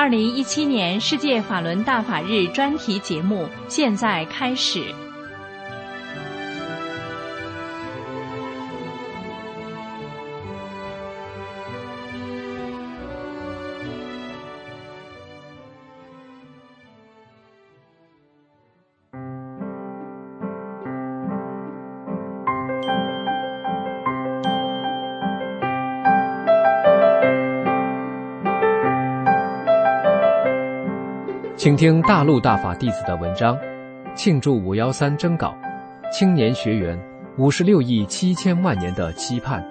2017年世界法轮大法日专题节目现在开始。 请听大陆大法弟子的文章，庆祝513征稿，青年学员56亿7千万年的期盼。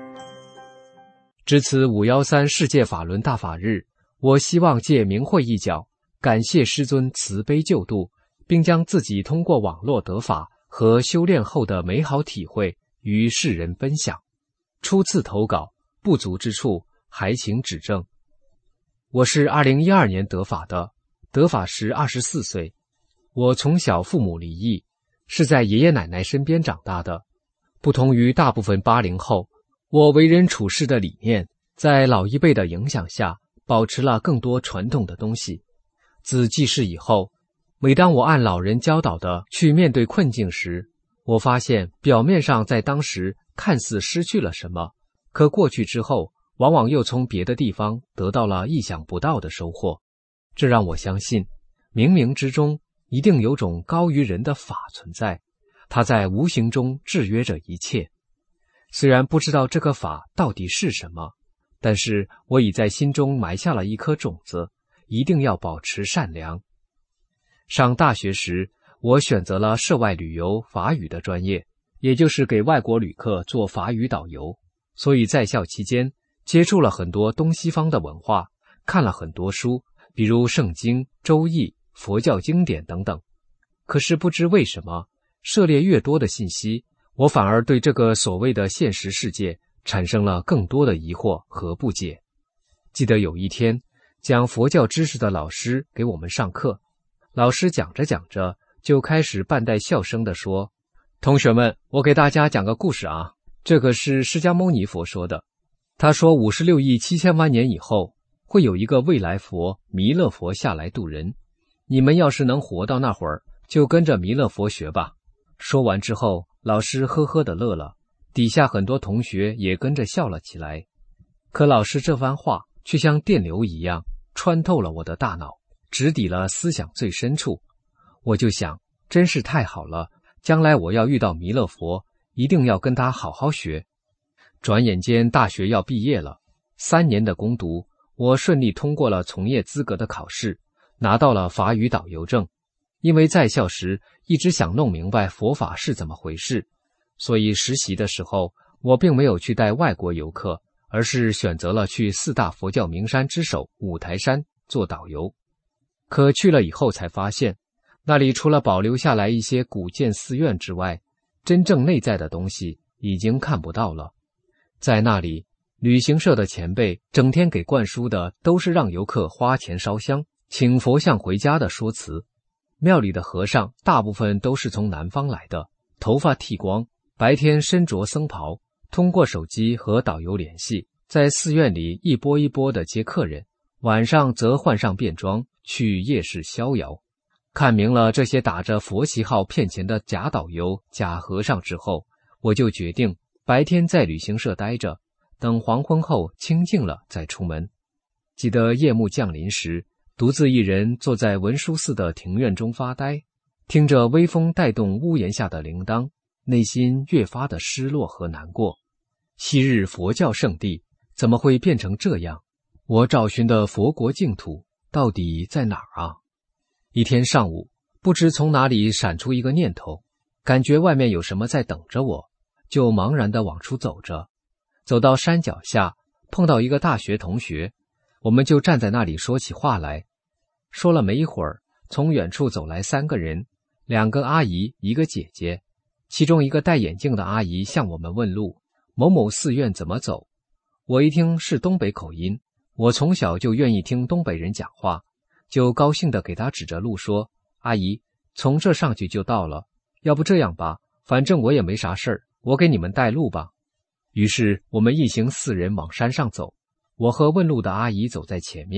值此513世界法轮大法日，我希望借明慧一角，感谢师尊慈悲救度，并将自己通过网络得法和修炼后的美好体会与世人分享。初次投稿，不足之处还请指正。我是2012年得法的，得法时24岁，我从小父母离异，是在爷爷奶奶身边长大的。不同于大部分80后，我为人处事的理念在老一辈的影响下保持了更多传统的东西。自记事以后，每当我按老人教导的去面对困境时，我发现表面上在当时看似失去了什么，可过去之后往往又从别的地方得到了意想不到的收获。这让我相信，冥冥之中一定有种高于人的法存在，它在无形中制约着一切。虽然不知道这个法到底是什么，但是我已在心中埋下了一颗种子，一定要保持善良。上大学时，我选择了涉外旅游法语的专业，也就是给外国旅客做法语导游，所以在校期间接触了很多东西方的文化，看了很多书，比如圣经、周易、佛教经典等等。可是不知为什么，涉猎越多的信息，我反而对这个所谓的现实世界产生了更多的疑惑和不解。记得有一天，讲佛教知识的老师给我们上课，老师讲着讲着就开始半带笑声地说：“同学们，我给大家讲个故事啊，这个是释迦牟尼佛说的。他说56亿7千万年以后，会有一个未来佛弥勒佛下来度人，你们要是能活到那会儿，就跟着弥勒佛学吧。”说完之后，老师呵呵地乐了，底下很多同学也跟着笑了起来。可老师这番话却像电流一样穿透了我的大脑，直抵了思想最深处。我就想，真是太好了，将来我要遇到弥勒佛，一定要跟他好好学。转眼间大学要毕业了，3年的攻读，我顺利通过了从业资格的考试，拿到了法语导游证。因为在校时一直想弄明白佛法是怎么回事，所以实习的时候我并没有去带外国游客，而是选择了去4大佛教名山之首五台山做导游。可去了以后才发现，那里除了保留下来一些古建寺院之外，真正内在的东西已经看不到了。在那里，旅行社的前辈整天给灌输的都是让游客花钱烧香请佛像回家的说辞。庙里的和尚大部分都是从南方来的，头发剃光，白天身着僧袍，通过手机和导游联系，在寺院里一波一波的接客人，晚上则换上便装去夜市逍遥。看明了这些打着佛旗号骗钱的假导游、假和尚之后，我就决定白天在旅行社待着，等黄昏后清静了再出门。记得夜幕降临时，独自一人坐在文殊寺的庭院中发呆，听着微风带动屋檐下的铃铛，内心越发的失落和难过。昔日佛教圣地怎么会变成这样？我找寻的佛国净土到底在哪儿啊？一天上午，不知从哪里闪出一个念头，感觉外面有什么在等着我，就茫然地往出走着。走到山脚下，碰到一个大学同学，我们就站在那里说起话来。说了没一会儿，从远处走来3个人，2个阿姨1个姐姐，其中一个戴眼镜的阿姨向我们问路，某某寺院怎么走。我一听是东北口音，我从小就愿意听东北人讲话，就高兴地给他指着路说：“阿姨，从这上去就到了，要不这样吧，反正我也没啥事儿，我给你们带路吧。”于是我们一行4人往山上走，我和问路的阿姨走在前面，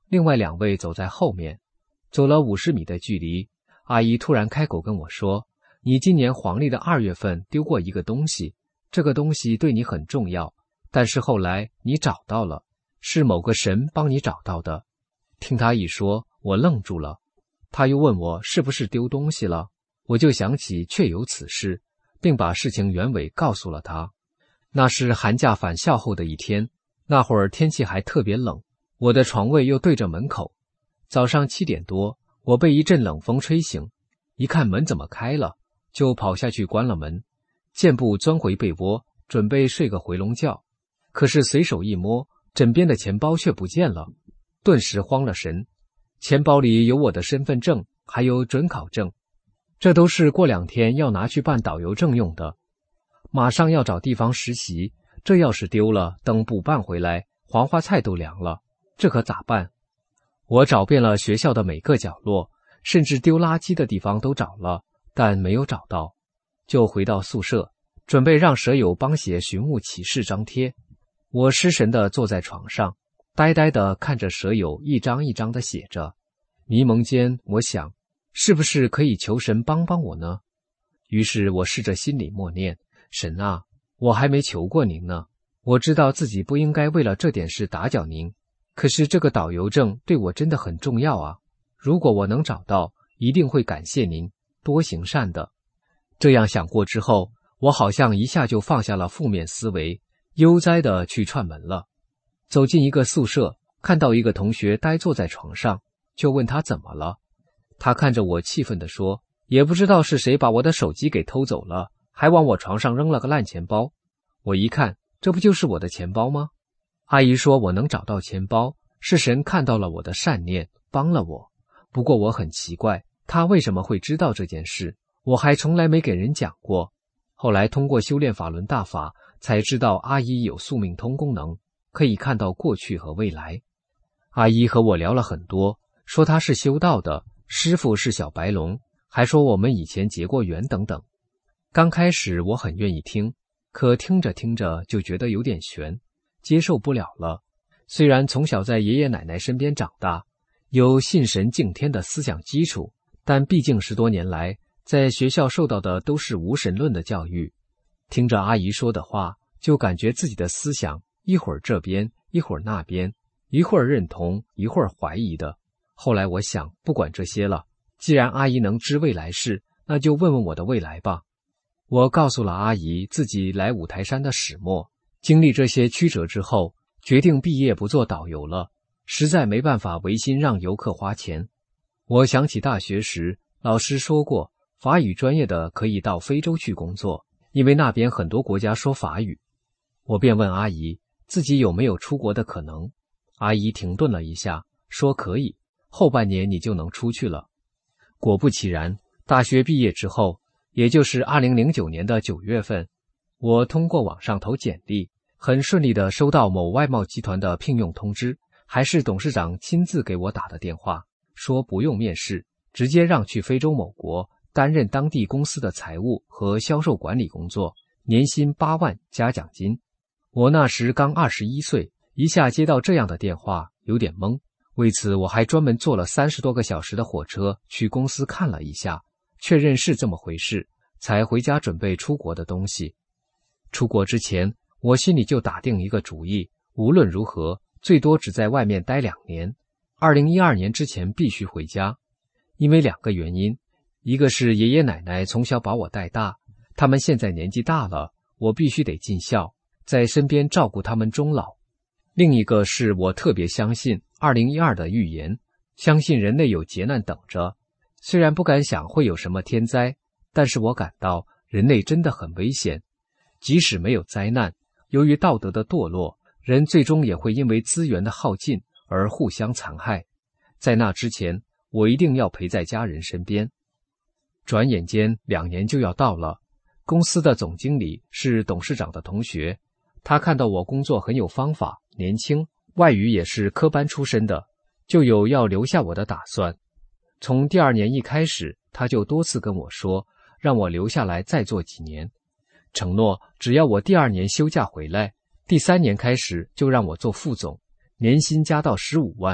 另外2位走在后面。走了50米的距离，阿姨突然开口跟我说，你今年黄历的2月份丢过一个东西，这个东西对你很重要，但是后来你找到了，是某个神帮你找到的。听她一说，我愣住了。她又问我是不是丢东西了，我就想起确有此事，并把事情原委告诉了她。那是寒假返校后的一天，那会儿天气还特别冷，我的床位又对着门口。早上7点多，我被一阵冷风吹醒，一看门怎么开了，就跑下去关了门，健步钻回被窝，准备睡个回笼觉。可是随手一摸，枕边的钱包却不见了，顿时慌了神。钱包里有我的身份证，还有准考证，这都是过2天要拿去办导游证用的。马上要找地方实习，这要是丢了，等补办回来，黄花菜都凉了，这可咋办？我找遍了学校的每个角落，甚至丢垃圾的地方都找了，但没有找到，就回到宿舍，准备让舍友帮写寻物启事张贴。我失神地坐在床上，呆呆地看着舍友一张一张地写着。迷蒙间，我想，是不是可以求神帮帮我呢？于是我试着心里默念，神啊，我还没求过您呢，我知道自己不应该为了这点事打搅您，可是这个导游证对我真的很重要啊！如果我能找到，一定会感谢您，多行善的。这样想过之后，我好像一下就放下了负面思维，悠哉地去串门了。走进一个宿舍，看到一个同学呆坐在床上，就问他怎么了。他看着我气愤地说，也不知道是谁把我的手机给偷走了，还往我床上扔了个烂钱包。我一看，这不就是我的钱包吗？阿姨说我能找到钱包，是神看到了我的善念，帮了我。不过我很奇怪，他为什么会知道这件事？我还从来没给人讲过。后来通过修炼法轮大法，才知道阿姨有宿命通功能，可以看到过去和未来。阿姨和我聊了很多，说她是修道的，师父是小白龙，还说我们以前结过缘等等。刚开始我很愿意听，可听着听着就觉得有点悬，接受不了了。虽然从小在爷爷奶奶身边长大，有信神敬天的思想基础，但毕竟10多年来，在学校受到的都是无神论的教育。听着阿姨说的话，就感觉自己的思想一会儿这边，一会儿那边，一会儿认同，一会儿怀疑的。后来我想，不管这些了，既然阿姨能知未来事，那就问问我的未来吧。我告诉了阿姨自己来五台山的始末，经历这些曲折之后，决定毕业不做导游了，实在没办法违心让游客花钱。我想起大学时老师说过，法语专业的可以到非洲去工作，因为那边很多国家说法语。我便问阿姨自己有没有出国的可能。阿姨停顿了一下，说可以，后半年你就能出去了。果不其然，大学毕业之后，也就是2009年的9月份，我通过网上投简历，很顺利地收到某外贸集团的聘用通知，还是董事长亲自给我打的电话，说不用面试，直接让去非洲某国担任当地公司的财务和销售管理工作，年薪8万加奖金。我那时刚21岁，一下接到这样的电话，有点懵。为此我还专门坐了30多个小时的火车去公司看了一下，确认是这么回事，才回家准备出国的东西。出国之前，我心里就打定一个主意，无论如何，最多只在外面待2年，2012年之前必须回家。因为2个原因，一个是爷爷奶奶从小把我带大，他们现在年纪大了，我必须得尽孝，在身边照顾他们终老。另一个是我特别相信2012的预言，相信人类有劫难等着。虽然不敢想会有什么天灾，但是我感到人类真的很危险。即使没有灾难，由于道德的堕落，人最终也会因为资源的耗尽而互相残害。在那之前，我一定要陪在家人身边。转眼间2年就要到了，公司的总经理是董事长的同学，他看到我工作很有方法，年轻，外语也是科班出身的，就有要留下我的打算。从第2年一开始，他就多次跟我说，让我留下来再做几年，承诺只要我第2年休假回来，第3年开始就让我做副总，年薪加到15万。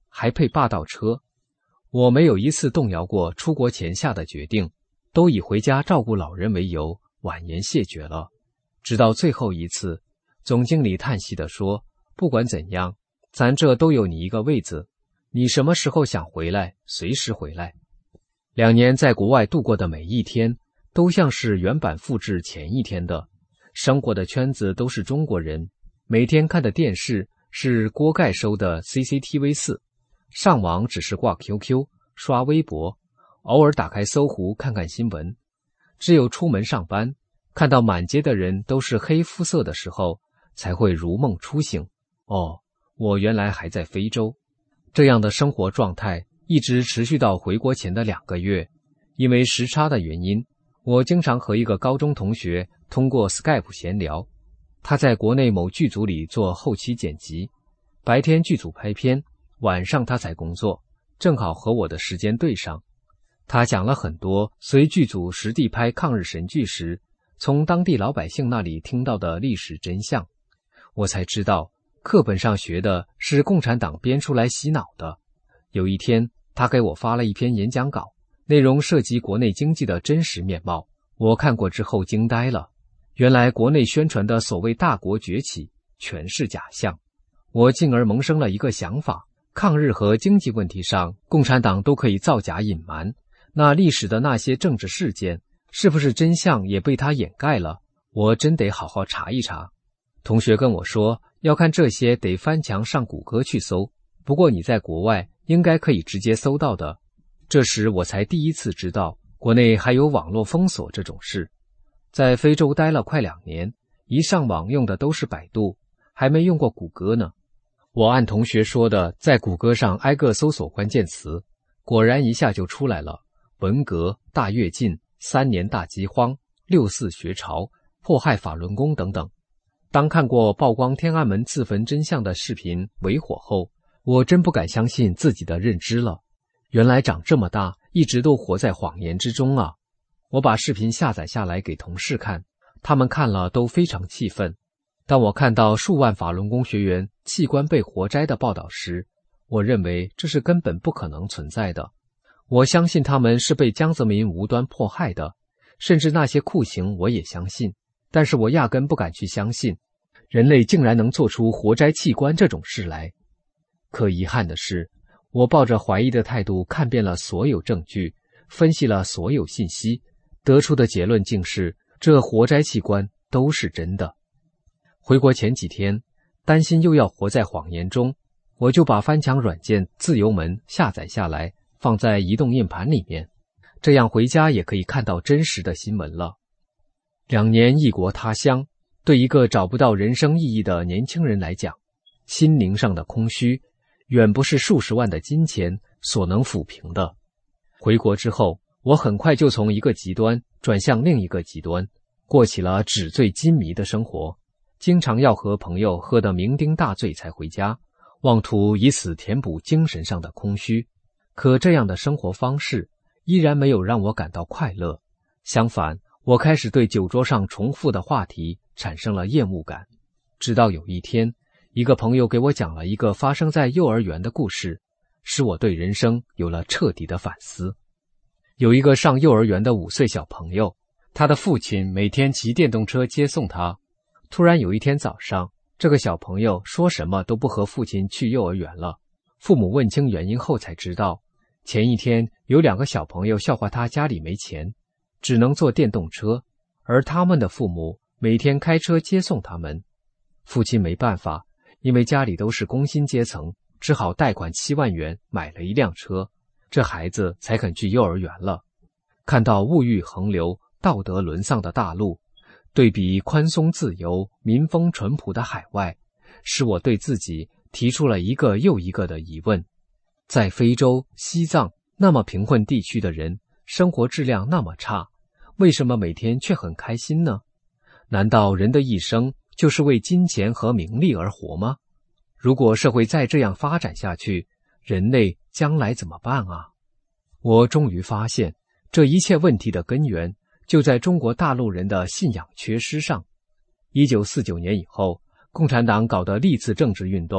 还配霸道车。我没有一次动摇过出国前下的决定，都以回家照顾老人为由，婉言谢绝了。直到最后一次，总经理叹息地说，不管怎样，咱这都有你一个位子，你什么时候想回来，随时回来。2年在国外度过的每一天，都像是原版复制前一天的，生活的圈子都是中国人，每天看的电视是锅盖收的 CCTV4， 上网只是挂 QQ 刷微博，偶尔打开搜狐看看新闻。只有出门上班，看到满街的人都是黑肤色的时候，才会如梦初醒，哦，我原来还在非洲。这样的生活状态一直持续到回国前的2个月。因为时差的原因，我经常和一个高中同学通过 Skype 闲聊。他在国内某剧组里做后期剪辑，白天剧组拍片，晚上他才工作，正好和我的时间对上。他讲了很多随剧组实地拍抗日神剧时，从当地老百姓那里听到的历史真相。我才知道，课本上学的是共产党编出来洗脑的。有一天，他给我发了一篇演讲稿，内容涉及国内经济的真实面貌。我看过之后惊呆了，原来国内宣传的所谓大国崛起全是假象。我进而萌生了一个想法，抗日和经济问题上，共产党都可以造假隐瞒，那历史的那些政治事件，是不是真相也被他掩盖了？我真得好好查一查。同学跟我说，要看这些得翻墙上谷歌去搜，不过你在国外应该可以直接搜到的。这时我才第一次知道，国内还有网络封锁这种事。在非洲待了快2年，一上网用的都是百度，还没用过谷歌呢。我按同学说的，在谷歌上挨个搜索关键词，果然一下就出来了：文革、大跃进、3年大饥荒、6·4学潮、迫害法轮功等等。当看过曝光天安门自焚真相的视频为火后，我真不敢相信自己的认知了。原来长这么大，一直都活在谎言之中啊！我把视频下载下来给同事看，他们看了都非常气愤。当我看到数万法轮功学员器官被活摘的报道时，我认为这是根本不可能存在的。我相信他们是被江泽民无端迫害的，甚至那些酷刑我也相信，但是我压根不敢去相信，人类竟然能做出活摘器官这种事来。可遗憾的是，我抱着怀疑的态度看遍了所有证据，分析了所有信息，得出的结论竟是这活摘器官都是真的。回国前几天，担心又要活在谎言中，我就把翻墙软件自由门下载下来，放在移动硬盘里面，这样回家也可以看到真实的新闻了。2年异国他乡，对一个找不到人生意义的年轻人来讲，心灵上的空虚远不是数十万的金钱所能抚平的。回国之后，我很快就从一个极端转向另一个极端，过起了纸醉金迷的生活，经常要和朋友喝得酩酊大醉才回家，妄图以此填补精神上的空虚。可这样的生活方式依然没有让我感到快乐，相反，我开始对酒桌上重复的话题产生了厌恶感。直到有一天，一个朋友给我讲了一个发生在幼儿园的故事，使我对人生有了彻底的反思。有一个上幼儿园的5岁小朋友，他的父亲每天骑电动车接送他。突然有一天早上，这个小朋友说什么都不和父亲去幼儿园了。父母问清原因后才知道，前一天有2个小朋友笑话他家里没钱，只能坐电动车，而他们的父母每天开车接送他们。父亲没办法，因为家里都是工薪阶层，只好贷款7万元买了一辆车，这孩子才肯去幼儿园了。看到物欲横流、道德沦丧的大陆，对比宽松自由、民风淳朴的海外，使我对自己提出了一个又一个的疑问。在非洲、西藏那么贫困地区的人，生活质量那么差，为什么每天却很开心呢？难道人的一生就是为金钱和名利而活吗？如果社会再这样发展下去，人类将来怎么办啊？我终于发现，这一切问题的根源就在中国大陆人的信仰缺失上。1949年以后，共产党搞的历次政治运动，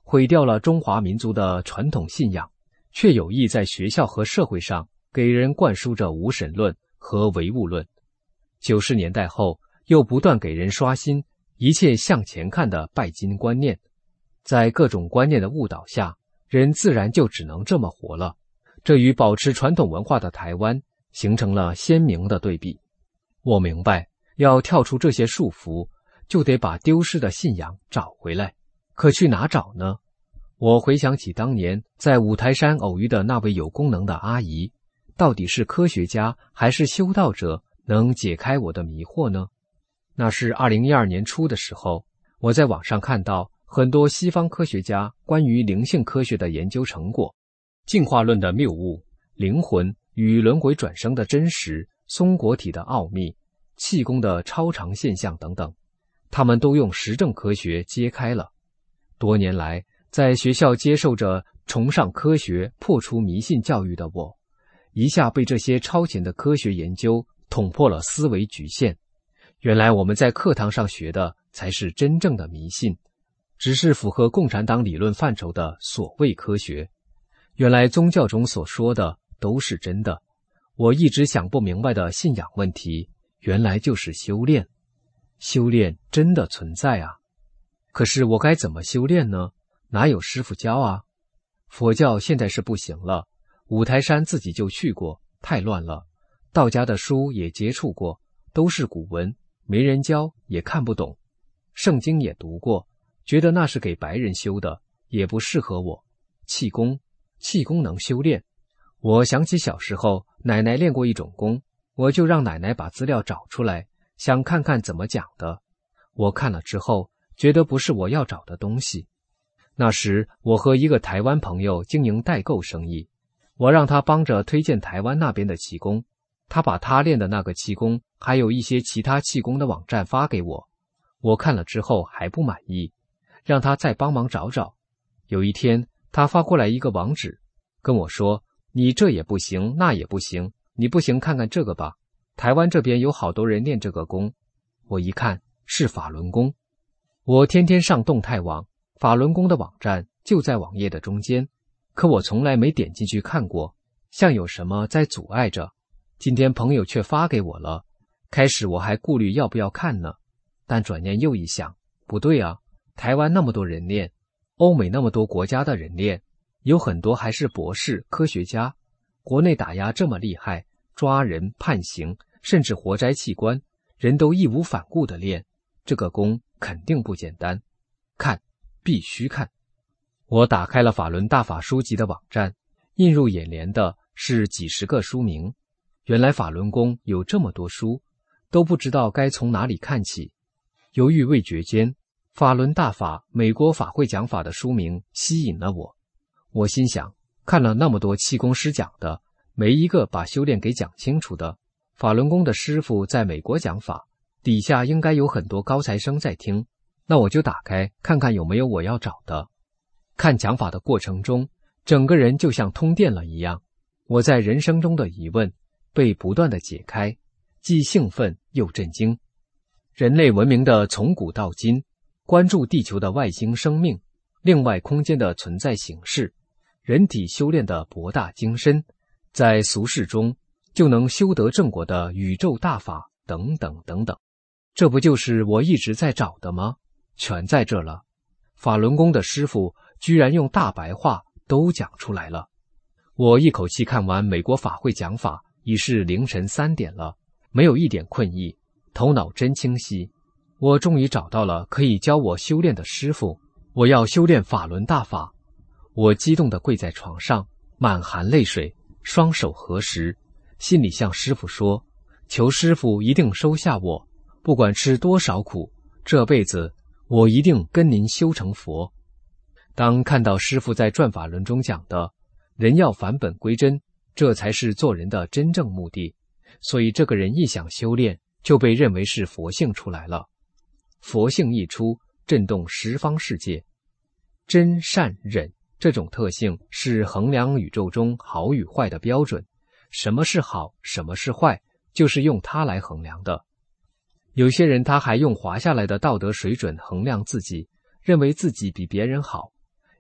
毁掉了中华民族的传统信仰，却有意在学校和社会上给人灌输着无神论和唯物论。90年代后，又不断给人刷新一切向前看的拜金观念，在各种观念的误导下，人自然就只能这么活了。这与保持传统文化的台湾形成了鲜明的对比。我明白，要跳出这些束缚，就得把丢失的信仰找回来。可去哪找呢？我回想起当年在五台山偶遇的那位有功能的阿姨，到底是科学家还是修道者能解开我的迷惑呢？那是2012年初的时候，我在网上看到很多西方科学家关于灵性科学的研究成果，进化论的谬误、灵魂与轮回转生的真实、松果体的奥秘、气功的超常现象等等，他们都用实证科学揭开了。多年来，在学校接受着崇尚科学、破除迷信教育的我，一下被这些超前的科学研究捅破了思维局限。原来我们在课堂上学的才是真正的迷信，只是符合共产党理论范畴的所谓科学。原来宗教中所说的都是真的。我一直想不明白的信仰问题，原来就是修炼。修炼真的存在啊！可是我该怎么修炼呢？哪有师父教啊？佛教现在是不行了，五台山自己就去过，太乱了。道家的书也接触过，都是古文，没人教，也看不懂。圣经也读过，觉得那是给白人修的，也不适合我。气功能修炼。我想起小时候奶奶练过一种功，我就让奶奶把资料找出来，想看看怎么讲的。我看了之后，觉得不是我要找的东西。那时我和一个台湾朋友经营代购生意，我让他帮着推荐台湾那边的气功，他把他练的那个气功还有一些其他气功的网站发给我。我看了之后还不满意，让他再帮忙找找。有一天他发过来一个网址，跟我说，你这也不行，那也不行，你不行看看这个吧，台湾这边有好多人练这个功。我一看是法轮功。我天天上动态网，法轮功的网站就在网页的中间，可我从来没点进去看过，像有什么在阻碍着。今天朋友却发给我了，开始我还顾虑要不要看呢，但转念又一想，不对啊，台湾那么多人练，欧美那么多国家的人练，有很多还是博士、科学家，国内打压这么厉害，抓人、判刑，甚至活摘器官，人都义无反顾地练，这个功肯定不简单。看，必须看。我打开了法轮大法书籍的网站，映入眼帘的是几十个书名。原来法轮功有这么多书，都不知道该从哪里看起。犹豫未决间，法轮大法美国法会讲法的书名吸引了我。我心想，看了那么多气功师讲的，没一个把修炼给讲清楚的。法轮功的师傅在美国讲法，底下应该有很多高材生在听，那我就打开看看有没有我要找的。看讲法的过程中，整个人就像通电了一样，我在人生中的疑问被不断的解开，既兴奋又震惊。人类文明的从古到今，关注地球的外星生命、另外空间的存在形式，人体修炼的博大精深，在俗世中就能修得正果的宇宙大法等等等等。这不就是我一直在找的吗？全在这了。法轮功的师傅居然用大白话都讲出来了。我一口气看完美国法会讲法，已是凌晨3点了，没有一点困意，头脑真清晰。我终于找到了可以教我修炼的师傅，我要修炼法轮大法。我激动地跪在床上，满含泪水，双手合十，心里向师傅说，求师傅一定收下我，不管吃多少苦，这辈子我一定跟您修成佛。当看到师父在转法轮中讲的人要返本归真，这才是做人的真正目的，所以这个人一想修炼，就被认为是佛性出来了。佛性一出，震动十方世界。真善忍这种特性是衡量宇宙中好与坏的标准，什么是好，什么是坏，就是用它来衡量的。有些人他还用滑下来的道德水准衡量自己，认为自己比别人好，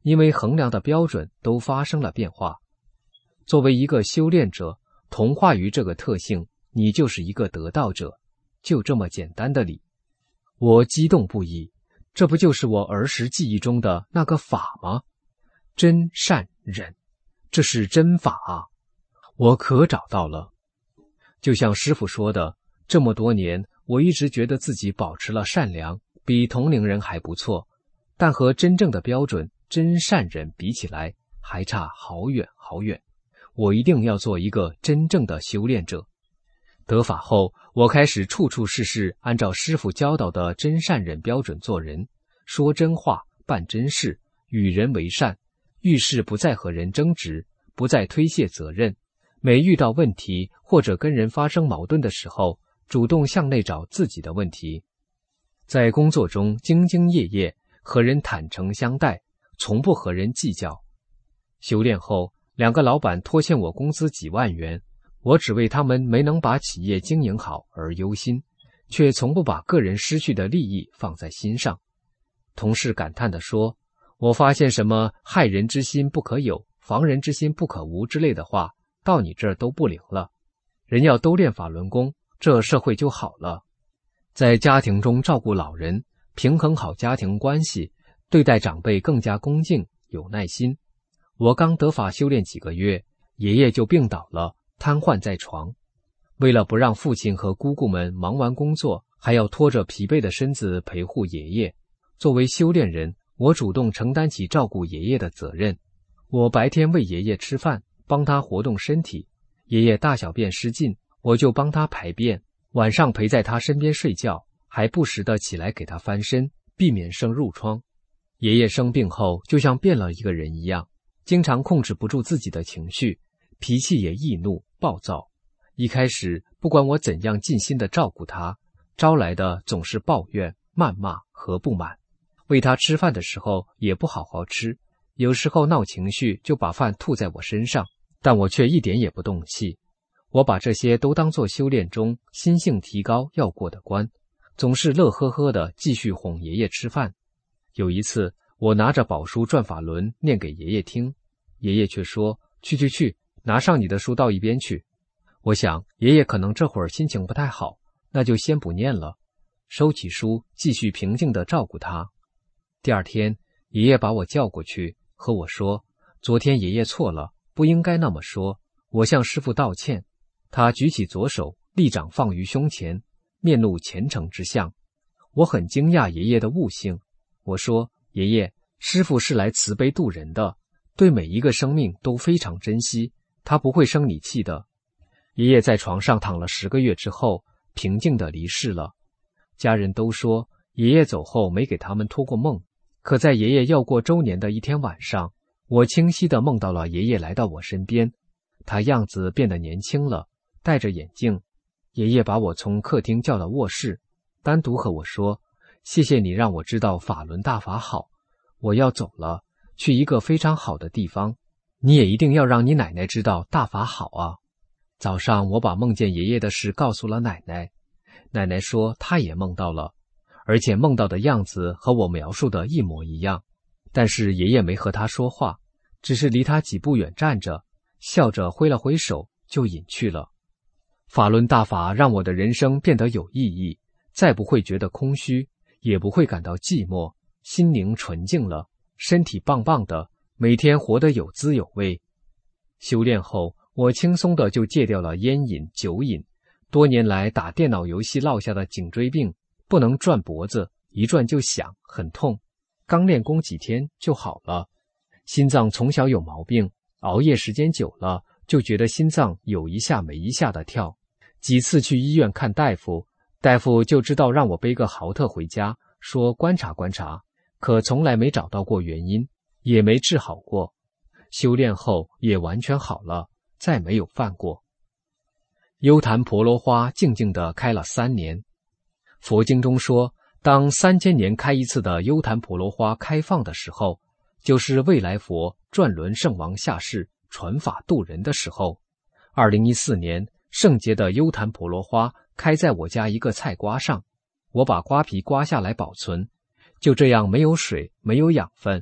因为衡量的标准都发生了变化。作为一个修炼者，同化于这个特性，你就是一个得道者，就这么简单的理。我激动不已，这不就是我儿时记忆中的那个法吗？真善忍，这是真法啊！我可找到了。就像师父说的，这么多年，我一直觉得自己保持了善良，比同龄人还不错，但和真正的标准真善忍比起来，还差好远好远。我一定要做一个真正的修炼者。得法后，我开始处处事事按照师父教导的真善忍标准做人，说真话，办真事，与人为善，遇事不再和人争执，不再推卸责任。每遇到问题或者跟人发生矛盾的时候，主动向内找自己的问题。在工作中兢兢业业，和人坦诚相待，从不和人计较。修炼后，2个老板拖欠我工资几万元，我只为他们没能把企业经营好而忧心，却从不把个人失去的利益放在心上。同事感叹地说，我发现什么害人之心不可有，防人之心不可无之类的话，到你这儿都不灵了。人要都练法轮功，这社会就好了。在家庭中照顾老人，平衡好家庭关系，对待长辈更加恭敬有耐心。我刚得法修炼几个月，爷爷就病倒了，瘫痪在床。为了不让父亲和姑姑们忙完工作，还要拖着疲惫的身子陪护爷爷，作为修炼人，我主动承担起照顾爷爷的责任。我白天喂爷爷吃饭，帮他活动身体，爷爷大小便失禁，我就帮他排便，晚上陪在他身边睡觉，还不时地起来给他翻身，避免生褥疮。爷爷生病后就像变了一个人一样，经常控制不住自己的情绪，脾气也易怒暴躁。一开始不管我怎样尽心地照顾他，招来的总是抱怨、谩骂和不满。喂他吃饭的时候也不好好吃，有时候闹情绪就把饭吐在我身上，但我却一点也不动气。我把这些都当作修炼中心性提高要过的关，总是乐呵呵地继续哄爷爷吃饭。有一次，我拿着宝书转法轮念给爷爷听，爷爷却说，去，拿上你的书到一边去。我想爷爷可能这会儿心情不太好，那就先不念了，收起书继续平静地照顾他。第二天，爷爷把我叫过去，和我说，昨天爷爷错了，不应该那么说，我向师父道歉。他举起左手，立掌放于胸前，面露虔诚之相。我很惊讶爷爷的悟性。我说，爷爷，师父是来慈悲度人的，对每一个生命都非常珍惜，他不会生你气的。爷爷在床上躺了10个月之后，平静地离世了。家人都说，爷爷走后没给他们托过梦，可在爷爷要过周年的一天晚上，我清晰地梦到了爷爷来到我身边，他样子变得年轻了，戴着眼镜。爷爷把我从客厅叫到卧室，单独和我说，谢谢你让我知道法轮大法好，我要走了，去一个非常好的地方，你也一定要让你奶奶知道大法好啊。早上我把梦见爷爷的事告诉了奶奶，奶奶说她也梦到了，而且梦到的样子和我描述的一模一样。但是爷爷没和她说话，只是离她几步远站着，笑着挥了挥手就隐去了。法轮大法让我的人生变得有意义，再不会觉得空虚，也不会感到寂寞，心灵纯净了，身体棒棒的，每天活得有滋有味。修炼后，我轻松的就戒掉了烟瘾、酒瘾，多年来打电脑游戏落下的颈椎病，不能转脖子，一转就响，很痛。刚练功几天就好了。心脏从小有毛病，熬夜时间久了，就觉得心脏有一下没一下的跳。几次去医院看大夫，大夫就知道让我背个豪特回家，说观察观察，可从来没找到过原因，也没治好过。修炼后也完全好了，再没有犯过。优昙婆罗花静静地开了3年。佛经中说，当3000年开一次的优昙婆罗花开放的时候，就是未来佛转轮圣王下世传法度人的时候。2014年，圣洁的优昙婆罗花开在我家一个菜瓜上，我把瓜皮刮下来保存，就这样没有水，没有养分，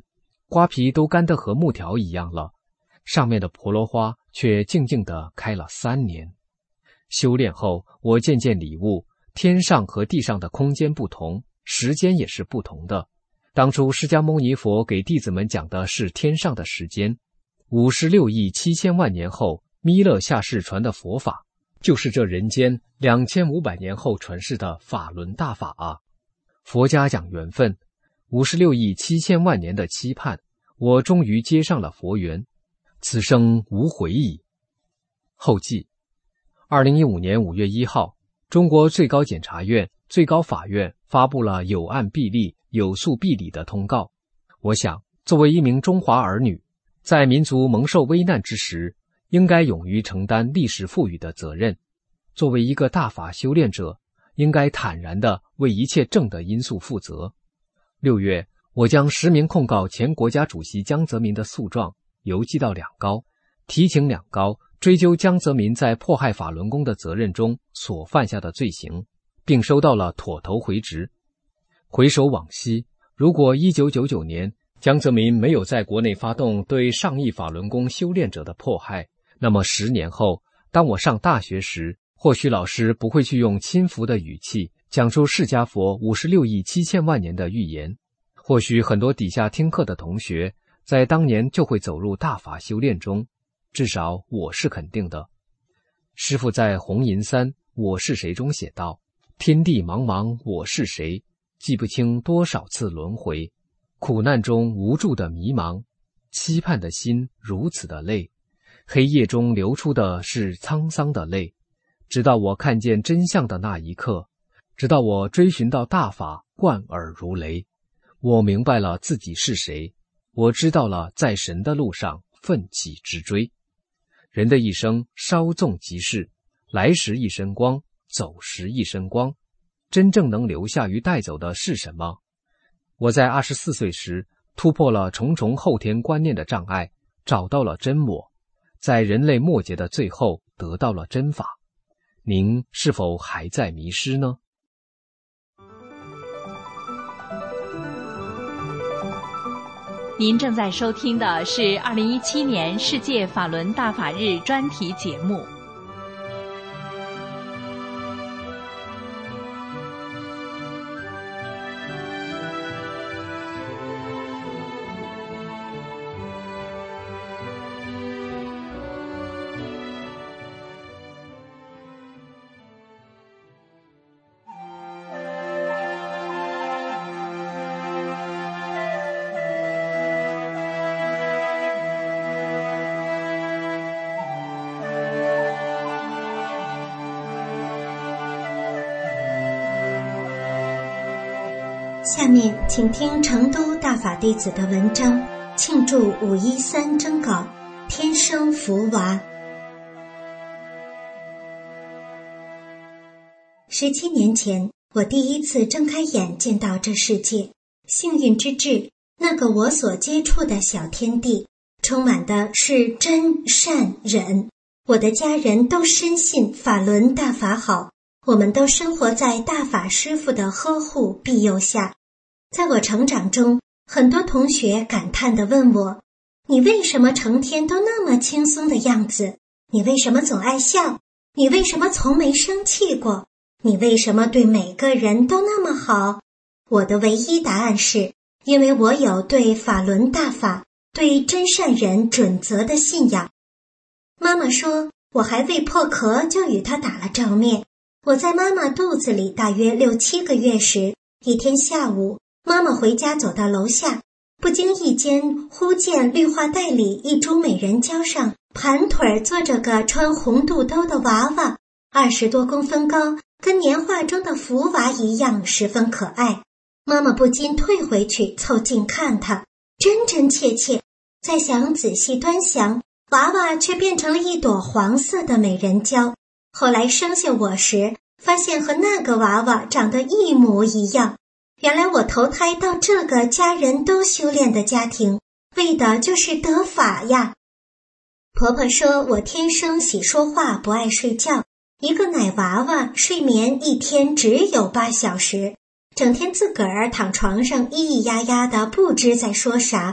瓜皮都干得和木条一样了，上面的婆罗花却静静地开了3年。修炼后，我渐渐领悟，天上和地上的空间不同，时间也是不同的。当初释迦牟尼佛给弟子们讲的是天上的时间，56亿7千万年后弥勒下世传的佛法，就是这人间2500年后传世的法轮大法啊！佛家讲缘分，56亿7千万年的期盼，我终于接上了佛缘，此生无悔矣。后记：2015年5月1号，中国最高检察院、最高法院发布了有案必立、有诉必理的通告。我想，作为一名中华儿女，在民族蒙受危难之时，应该勇于承担历史赋予的责任。作为一个大法修炼者，应该坦然地为一切正的因素负责。6月，我将实名控告前国家主席江泽民的诉状邮寄到两高，提请两高追究江泽民在迫害法轮功的责任中所犯下的罪行，并收到了妥头回执。回首往昔，如果1999年江泽民没有在国内发动对上亿法轮功修炼者的迫害，那么10年后，当我上大学时，或许老师不会去用轻浮的语气讲出释迦佛56亿7千万年的预言，或许很多底下听课的同学在当年就会走入大法修炼中，至少我是肯定的。师父在《红银山我是谁》中写道：天地茫茫我是谁，记不清多少次轮回，苦难中无助的迷茫，期盼的心如此的累，黑夜中流出的是沧桑的泪，直到我看见真相的那一刻，直到我追寻到大法贯耳如雷，我明白了自己是谁，我知道了在神的路上奋起直追。人的一生稍纵即逝，来时一身光，走时一身光，真正能留下与带走的是什么？我在24岁时突破了重重后天观念的障碍，找到了真我，在人类末劫的最后得到了真法。您是否还在迷失呢？ 您正在收听的是2017年世界法轮大法日专题节目。 下面请听成都大法弟子的文章，庆祝513征稿，天生福娃。17年前，我第一次睁开眼见到这世界，幸运之至，那个我所接触的小天地，充满的是真善忍。我的家人都深信法轮大法好，我们都生活在大法师父的呵护庇佑下。在我成长中，很多同学感叹地问我，你为什么成天都那么轻松的样子？你为什么总爱笑？你为什么从没生气过？你为什么对每个人都那么好？我的唯一答案是，因为我有对法轮大法、对真善忍准则的信仰。妈妈说，我还未破壳就与他打了照面。我在妈妈肚子里大约6、7个月时，一天下午，妈妈回家走到楼下，不经意间忽见绿化带里一株美人蕉上盘腿坐着个穿红肚兜的娃娃，20多公分高，跟年画中的福娃一样，十分可爱。妈妈不禁退回去凑近看它，真真切切。再想仔细端详，娃娃却变成了一朵黄色的美人蕉。后来生下我时，发现和那个娃娃长得一模一样。原来我投胎到这个家人都修炼的家庭，为的就是得法呀。婆婆说我天生喜说话，不爱睡觉，一个奶娃娃睡眠一天只有8小时，整天自个儿躺床上咿咿呀呀的，不知在说啥。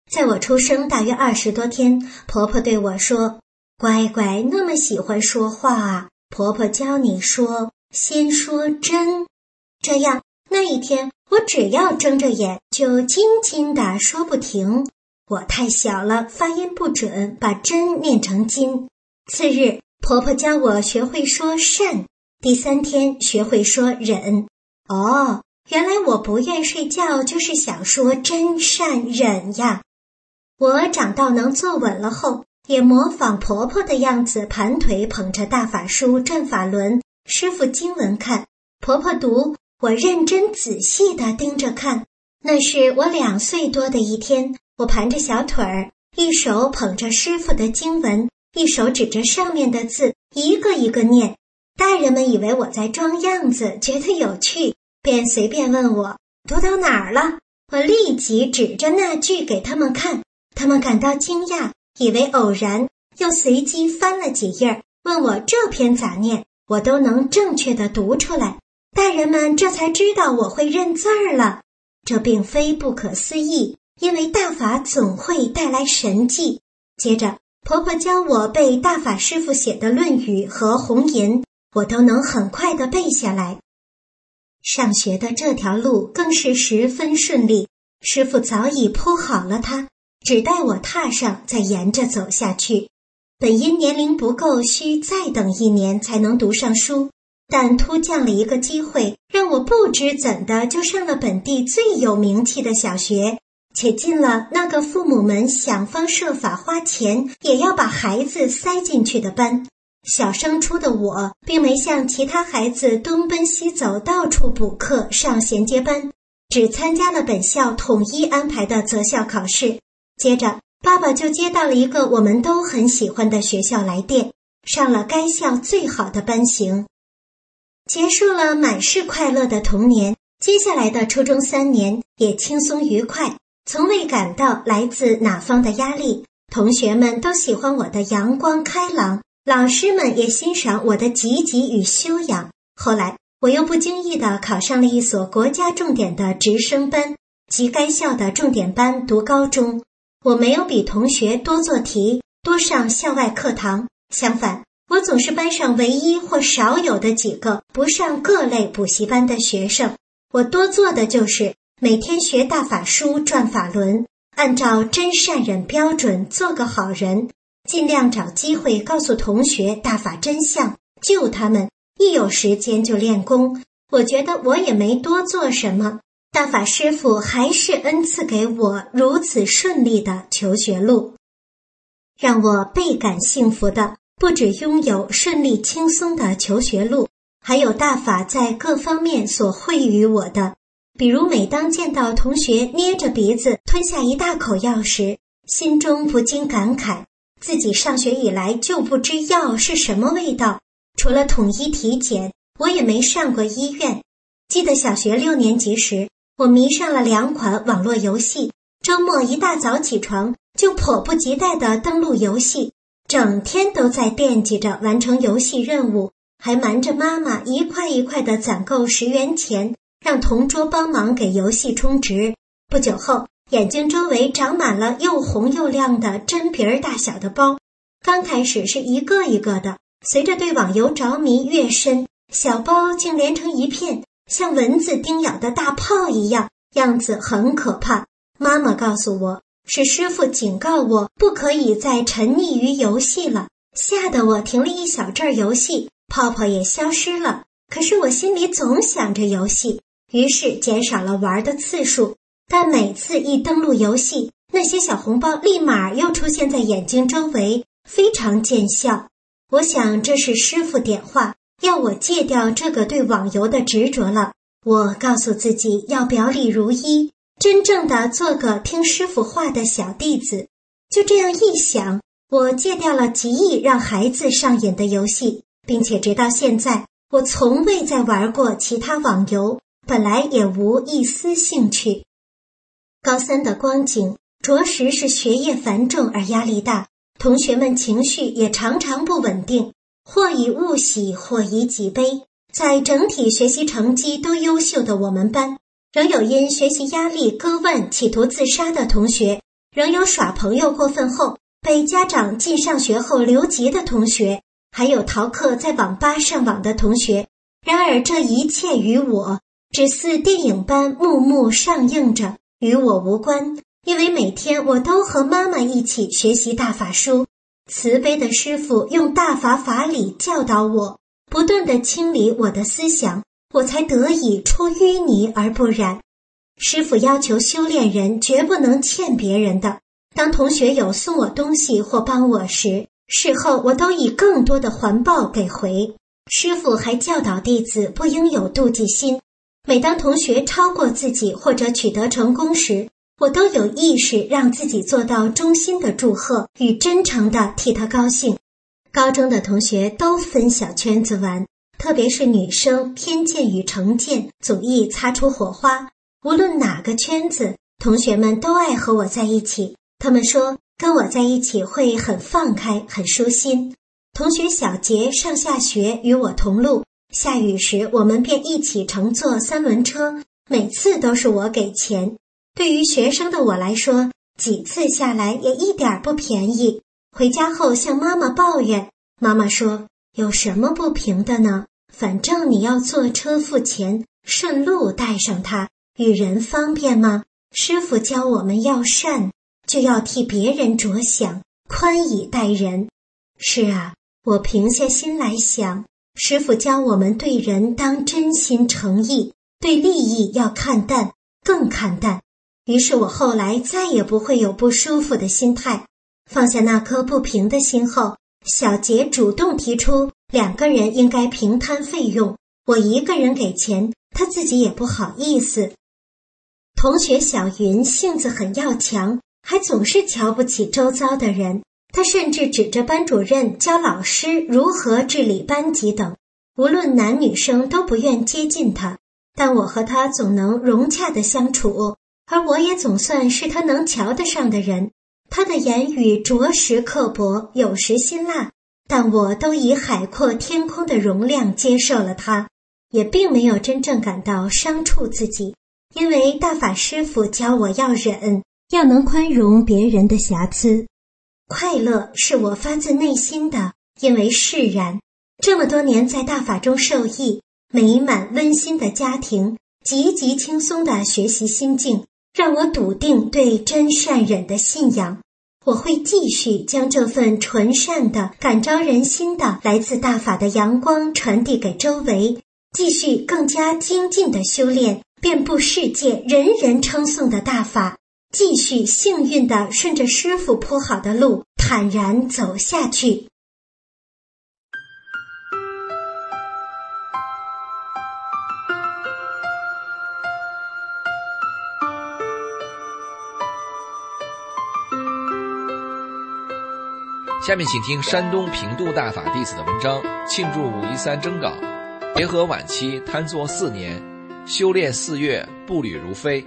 在我出生大约20多天，婆婆对我说：“乖乖，那么喜欢说话啊，婆婆教你说，先说真。”这样那一天我只要睁着眼就津津地说不停。我太小了，发音不准，把真念成金。次日，婆婆教我学会说善，第3天学会说忍。哦，原来我不愿睡觉就是想说真善忍呀。我长到能坐稳了后，也模仿婆婆的样子，盘腿捧着大法书转法轮，师父经文看，婆婆读，我认真仔细地盯着看。那是我2岁多的一天，我盘着小腿儿，一手捧着师父的经文，一手指着上面的字，一个一个念。大人们以为我在装样子，觉得有趣，便随便问我读到哪儿了。我立即指着那句给他们看，他们感到惊讶，以为偶然，又随机翻了几页，问我这篇咋念，我都能正确地读出来。大人们这才知道我会认字儿了。这并非不可思议，因为大法总会带来神迹。接着，婆婆教我背大法师父写的《论语》和《红吟》，我都能很快地背下来。上学的这条路更是十分顺利，师父早已铺好了它，只待我踏上，再沿着走下去。本因年龄不够，需再等1年才能读上书，但突降了一个机会，让我不知怎的就上了本地最有名气的小学，且进了那个父母们想方设法花钱也要把孩子塞进去的班。小升初的我并没像其他孩子东奔西走，到处补课上衔接班，只参加了本校统一安排的择校考试。接着爸爸就接到了一个我们都很喜欢的学校来电，上了该校最好的班型。结束了满是快乐的童年，接下来的初中3年也轻松愉快，从未感到来自哪方的压力。同学们都喜欢我的阳光开朗，老师们也欣赏我的积极与修养。后来我又不经意地考上了一所国家重点的直升班，及该校的重点班读高中。我没有比同学多做题，多上校外课堂，相反，我总是班上唯一或少有的几个不上各类补习班的学生。我多做的就是每天学大法书转法轮，按照真善忍标准做个好人，尽量找机会告诉同学大法真相，救他们，一有时间就练功。我觉得我也没多做什么，大法师父还是恩赐给我如此顺利的求学路。让我倍感幸福的不只拥有顺利轻松的求学路，还有大法在各方面所惠于我的。比如每当见到同学捏着鼻子吞下一大口药时，心中不禁感慨，自己上学以来就不知药是什么味道，除了统一体检，我也没上过医院。记得小学6年级时，我迷上了2款网络游戏，周末一大早起床就迫不及待地登录游戏，整天都在惦记着完成游戏任务，还瞒着妈妈一块一块地攒够10元钱，让同桌帮忙给游戏充值。不久后，眼睛周围长满了又红又亮的针鼻儿大小的包，刚开始是一个一个的，随着对网游着迷越深，小包竟连成一片，像蚊子叮咬的大炮一样，样子很可怕。妈妈告诉我，是师父警告我不可以再沉溺于游戏了，吓得我停了一小阵儿游戏，泡泡也消失了。可是我心里总想着游戏，于是减少了玩的次数，但每次一登录游戏，那些小红包立马又出现在眼睛周围，非常见效。我想这是师父点化，要我戒掉这个对网游的执着了。我告诉自己要表里如一，真正的做个听师父话的小弟子。就这样一想，我戒掉了极易让孩子上瘾的游戏，并且直到现在，我从未再玩过其他网游，本来也无一丝兴趣。高3的光景着实是学业繁重而压力大，同学们情绪也常常不稳定，或以物喜，或以己悲。在整体学习成绩都优秀的我们班，仍有因学习压力割腕企图自杀的同学， 仍有耍朋友过分后被家长禁上学后留级的同学，还有逃课在网吧上网的同学。然而这一切与我只似电影般幕幕上映着，与我无关，因为每天我都和妈妈一起学习大法书。慈悲的师父用大法法理教导我，不断地清理我的思想，我才得以出淤泥而不染。师父要求修炼人绝不能欠别人的，当同学有送我东西或帮我时，事后我都以更多的环报给回。师父还教导弟子不应有妒忌心，每当同学超过自己或者取得成功时，我都有意识让自己做到衷心的祝贺与真诚地替他高兴。高中的同学都分小圈子玩，特别是女生，偏见与成见总易擦出火花。无论哪个圈子，同学们都爱和我在一起，他们说跟我在一起会很放开，很舒心。同学小杰上下学与我同路，下雨时我们便一起乘坐三轮车，每次都是我给钱。对于学生的我来说，几次下来也一点不便宜。回家后向妈妈抱怨，妈妈说有什么不平的呢？反正你要坐车付钱，顺路带上它，与人方便吗？师父教我们要善，就要替别人着想，宽以待人。是啊，我平下心来想，师父教我们对人当真心诚意，对利益要看淡，更看淡。于是我后来再也不会有不舒服的心态。放下那颗不平的心后，小杰主动提出2个人应该平摊费用，我1个人给钱，他自己也不好意思。同学小云性子很要强，还总是瞧不起周遭的人，他甚至指着班主任教老师如何治理班级等，无论男女生都不愿接近他，但我和他总能融洽地相处，而我也总算是他能瞧得上的人。他的言语着实刻薄，有时辛辣，但我都以海阔天空的容量接受了他，也并没有真正感到伤触自己，因为大法师父教我要忍，要能宽容别人的瑕疵。快乐是我发自内心的，因为释然。这么多年在大法中受益，美满温馨的家庭，极其轻松的学习心境，让我笃定对真善忍的信仰。我会继续将这份纯善的、感召人心的、来自大法的阳光传递给周围，继续更加精进的修炼遍布世界人人称颂的大法，继续幸运地顺着师父铺好的路坦然走下去。 下面请听山东平度大法弟子的文章，庆祝513征稿，结合晚期瘫坐4年，修炼4月，步履如飞。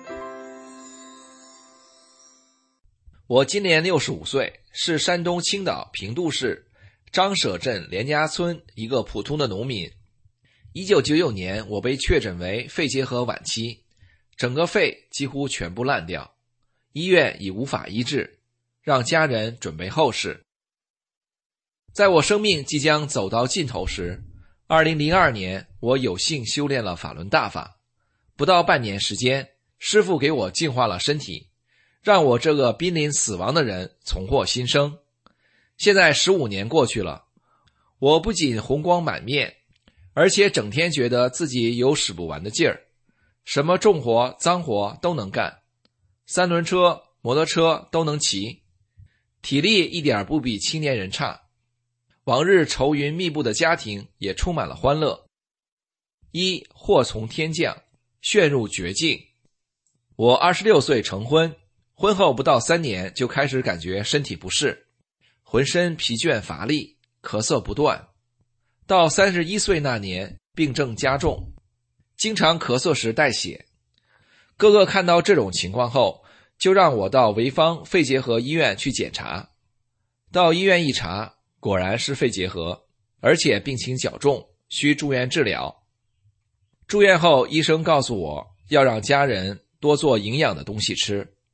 我今年65岁，是山东青岛平度市张舍镇连家村一个普通的农民。1999年，我被确诊为肺结核晚期，整个肺几乎全部烂掉，医院已无法医治，让家人准备后事。在我生命即将走到尽头时，2002年我有幸修炼了法轮大法，不到半年时间，师父给我净化了身体，让我这个濒临死亡的人重获新生。现在15年过去了，我不仅红光满面，而且整天觉得自己有使不完的劲儿，什么重活脏活都能干，三轮车摩托车都能骑，体力一点不比青年人差。往日愁云密布的家庭也充满了欢乐。祸从天降，旋入绝境。我26岁成婚，婚后不到3年就开始感觉身体不适，浑身疲倦乏力，咳嗽不断。到31岁那年，病症加重，经常咳嗽时带血。哥哥看到这种情况后，就让我到潍坊肺结核医院去检查。到医院一查，果然是肺结核，而且病情较重，需住院治疗。住院后，医生告诉我要让家人多做营养的东西吃。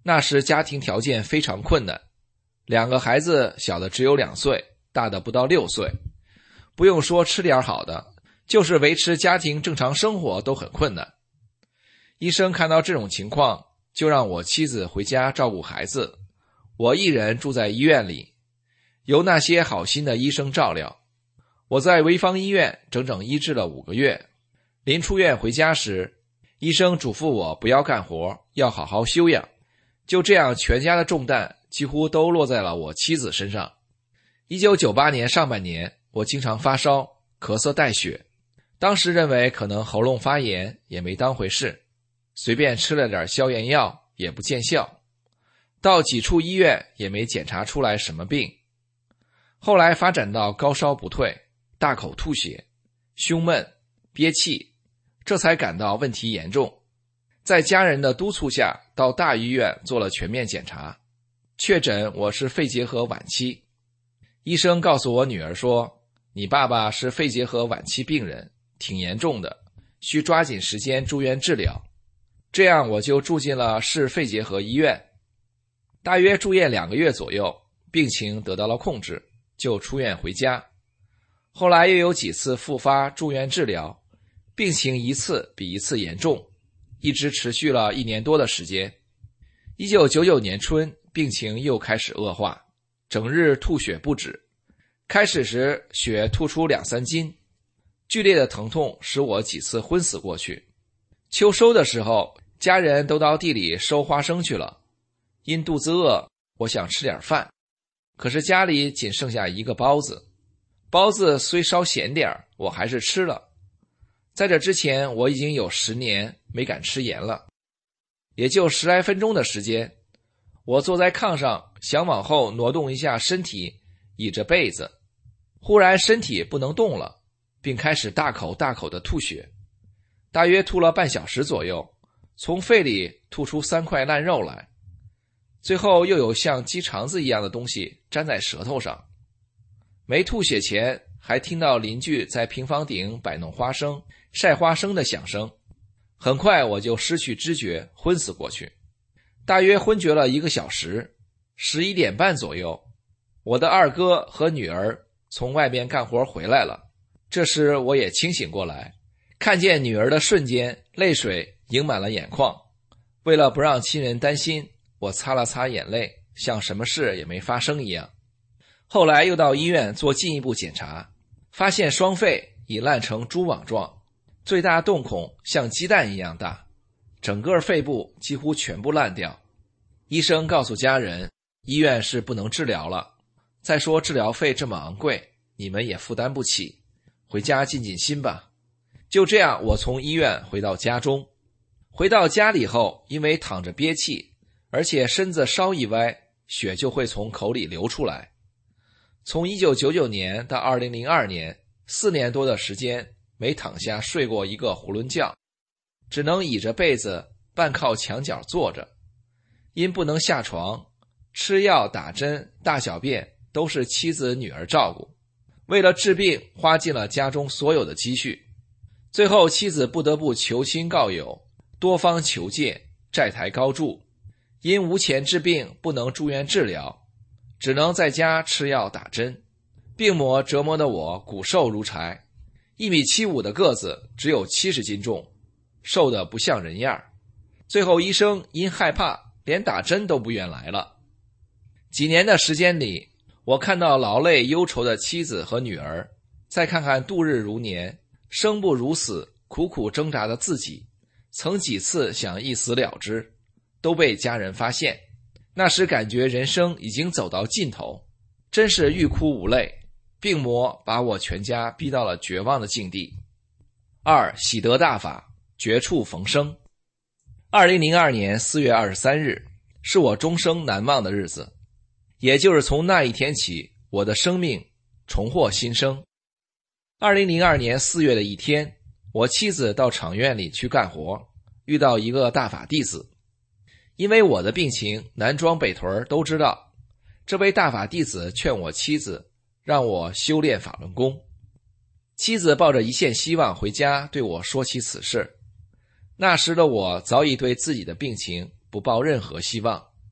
那时家庭条件非常困难，2个孩子，小的只有2岁，大的不到6岁。不用说吃点好的，就是维持家庭正常生活都很困难。医生看到这种情况，就让我妻子回家照顾孩子，我一人住在医院里，由那些好心的医生照料。我在潍坊医院整整医治了5个月。临出院回家时，医生嘱咐我不要干活，要好好休养。就这样，全家的重担几乎都落在了我妻子身上。1998年上半年，我经常发烧、咳嗽带血，当时认为可能喉咙发炎，也没当回事，随便吃了点消炎药也不见效，到几处医院也没检查出来什么病。后来发展到高烧不退、大口吐血、胸闷、憋气，这才感到问题严重。在家人的督促下，到大医院做了全面检查，确诊我是肺结核晚期。医生告诉我女儿说，你爸爸是肺结核晚期病人，挺严重的，需抓紧时间住院治疗。这样我就住进了市肺结核医院，大约住院2个月左右，病情得到了控制，就出院回家。后来又有几次复发住院治疗，病情一次比一次严重，一直持续了1年多的时间。1999年春，病情又开始恶化，整日吐血不止，开始时血吐出2-3斤，剧烈的疼痛使我几次昏死过去。秋收的时候，家人都到地里收花生去了，因肚子饿，我想吃点饭，可是家里仅剩下1个包子，包子虽稍咸点，我还是吃了。在这之前，我已经有10年没敢吃盐了。也就10来分钟的时间，我坐在炕上，想往后挪动一下身体，倚着被子，忽然身体不能动了，并开始大口大口的吐血，大约吐了半小时左右，从肺里吐出3块烂肉来，最后又有像鸡肠子一样的东西粘在舌头上。没吐血前，还听到邻居在平房顶摆弄花生、晒花生的响声，很快我就失去知觉，昏死过去。大约昏厥了1个小时，11点半左右，我的2哥和女儿从外边干活回来了。这时我也清醒过来，看见女儿的瞬间，泪水盈满了眼眶。为了不让亲人担心，我擦了擦眼泪，像什么事也没发生一样。后来又到医院做进一步检查，发现双肺已烂成蛛网状，最大洞孔像鸡蛋一样大，整个肺部几乎全部烂掉。医生告诉家人，医院是不能治疗了，再说治疗费这么昂贵，你们也负担不起，回家静静心吧。就这样，我从医院回到家中。回到家里后，因为躺着憋气，而且身子稍一歪，血就会从口里流出来。从1999年到2002年，4年多的时间，没躺下睡过一个囫囵觉，只能倚着被子半靠墙角坐着。因不能下床，吃药打针大小便都是妻子女儿照顾，为了治病花尽了家中所有的积蓄，最后妻子不得不求亲告友，多方求借，债台高筑，因无钱治病不能住院治疗，只能在家吃药打针。病魔折磨的我骨瘦如柴，1.75米的个子，只有70斤重，瘦得不像人样。最后医生因害怕，连打针都不愿来了。几年的时间里，我看到劳累忧愁的妻子和女儿，再看看度日如年、生不如死、苦苦挣扎的自己，曾几次想一死了之，都被家人发现。那时感觉人生已经走到尽头，真是欲哭无泪。病魔把我全家逼到了绝望的境地。2. 喜得大法，绝处逢生。2002年4月23日，是我终生难忘的日子，也就是从那一天起，我的生命重获新生。2002年4月的一天，我妻子到厂院里去干活，遇到一个大法弟子。因为我的病情，南庄北屯都知道，这位大法弟子劝我妻子让我修炼法轮功。妻子抱着一线希望回家对我说起此事。那时的我早已对自己的病情不抱任何希望，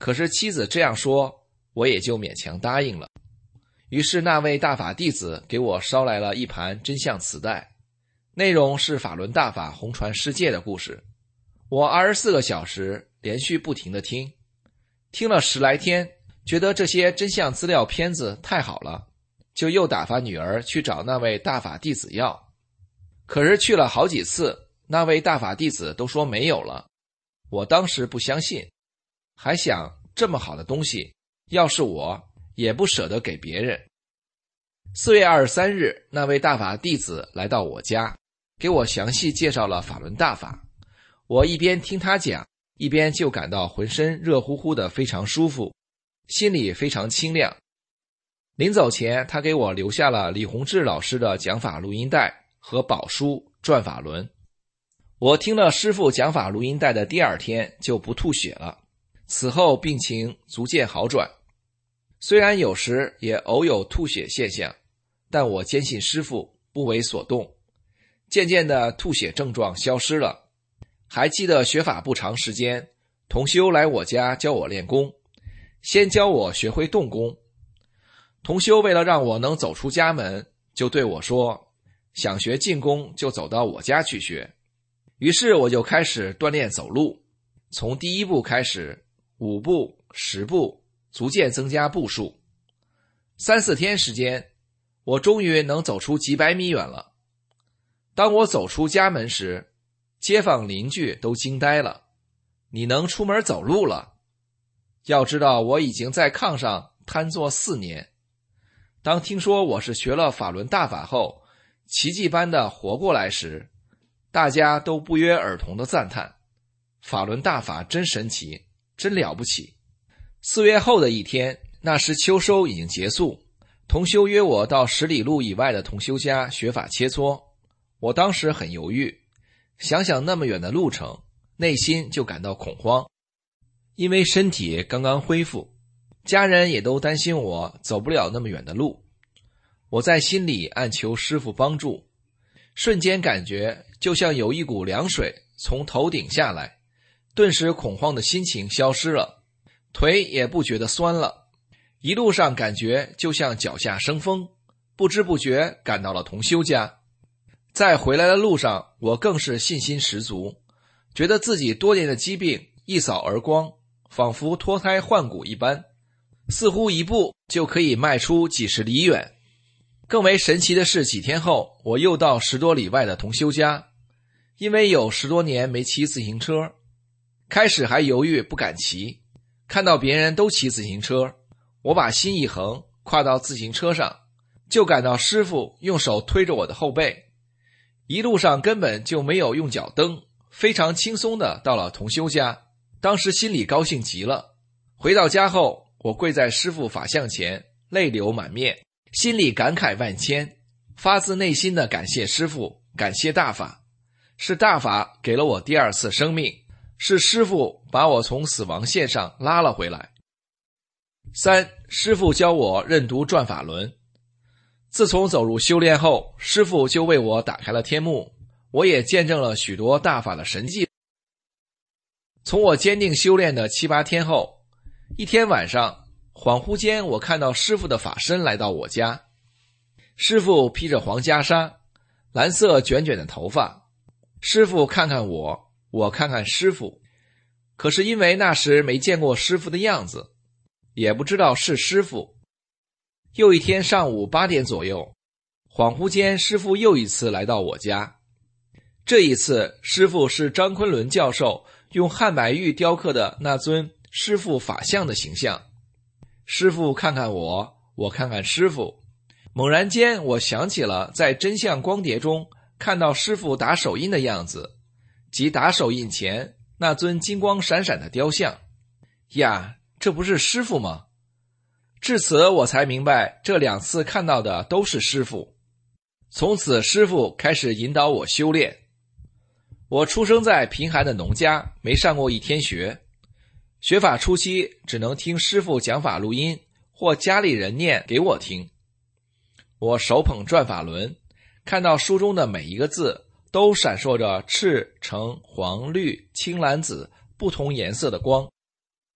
可是妻子这样说，我也就勉强答应了。于是那位大法弟子给我捎来了一盘真相磁带，内容是法轮大法红传世界的故事。我24个小时连续不停地听，听了10来天，觉得这些真相资料片子太好了，就又打发女儿去找那位大法弟子要。可是去了好几次，那位大法弟子都说没有了。我当时不相信，还想这么好的东西，要是我也不舍得给别人。4月23日，那位大法弟子来到我家，给我详细介绍了法轮大法。我一边听他讲，一边就感到浑身热乎乎的，非常舒服，心里非常清亮。临走前，他给我留下了李洪志老师的讲法录音带和宝书《转法轮》。我听了师父讲法录音带的第2天就不吐血了，此后病情逐渐好转。虽然有时也偶有吐血现象，但我坚信师父，不为所动。渐渐的吐血症状消失了。还记得学法不长时间，同修来我家教我练功，先教我学会动功。同修为了让我能走出家门，就对我说，想学静功就走到我家去学。于是我就开始锻炼走路，从第1步开始，5步、10步，逐渐增加步数。3、4天时间，我终于能走出几百米远了。当我走出家门时，街坊邻居都惊呆了，你能出门走路了？要知道我已经在炕上瘫坐4年。当听说我是学了法轮大法后，奇迹般的活过来时，大家都不约而同的赞叹，法轮大法真神奇，真了不起。4月后的一天，那时秋收已经结束，同修约我到10里路以外的同修家学法切磋。我当时很犹豫，想想那么远的路程，内心就感到恐慌。因为身体刚刚恢复，家人也都担心我走不了那么远的路。我在心里暗求师父帮助，瞬间感觉就像有一股凉水从头顶下来，顿时恐慌的心情消失了，腿也不觉得酸了。一路上感觉就像脚下生风，不知不觉赶到了同修家。在回来的路上，我更是信心十足，觉得自己多年的疾病一扫而光，仿佛脱胎换骨一般，似乎一步就可以迈出几十里远。更为神奇的是，几天后我又到10多里外的同修家，因为有10多年没骑自行车，开始还犹豫不敢骑，看到别人都骑自行车，我把心一横，跨到自行车上，就感到师父用手推着我的后背，一路上根本就没有用脚蹬，非常轻松地到了同修家。当时心里高兴极了。回到家后，我跪在师父法像前，泪流满面，心里感慨万千，发自内心的感谢师父，感谢大法。是大法给了我第2次生命，是师父把我从死亡线上拉了回来。3. 师父教我认读转法轮。自从走入修炼后，师父就为我打开了天幕，我也见证了许多大法的神迹。从我坚定修炼的7、8天后，一天晚上，恍惚间我看到师父的法身来到我家。师父披着黄袈裟，蓝色卷卷的头发。师父看看我，我看看师父。可是因为那时没见过师父的样子，也不知道是师父。又一天上午8点左右，恍惚间师父又一次来到我家。这一次师父是张昆仑教授用汉白玉雕刻的那尊师父法像的形象。师父看看我，我看看师父。猛然间我想起了在真相光碟中看到师父打手印的样子，即打手印前那尊金光闪闪的雕像。呀，这不是师父吗？至此我才明白，这2次看到的都是师父。从此师父开始引导我修炼。我出生在贫寒的农家，没上过1天学。学法初期只能听师父讲法录音，或家里人念给我听。我手捧转法轮，看到书中的每一个字都闪烁着赤、橙、黄、绿、青、蓝、紫不同颜色的光。